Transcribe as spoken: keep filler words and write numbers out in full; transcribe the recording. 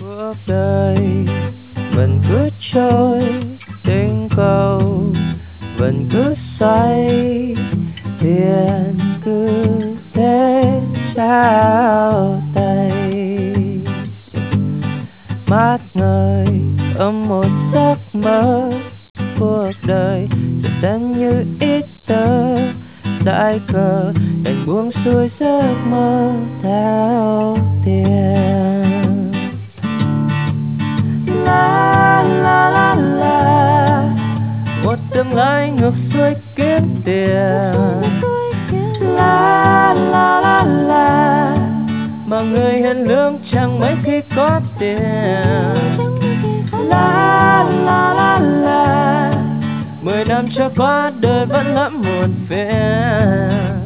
Cuộc đời vẫn cứ trôi, tình cầu vẫn cứ xoay, tiền cứ thế trao tay. Mát ngời ấm một giấc mơ, cuộc đời giờ xem như ít tơ, đại cờ đành buông xuôi giấc mơ theo tiền. La la la la, một tương lai ngược xuôi kiếm tiền. La la la la, mà người hiền lương chẳng mấy khi có tiền. La la la la, mười năm trôi qua đời vẫn lắm muộn phiền.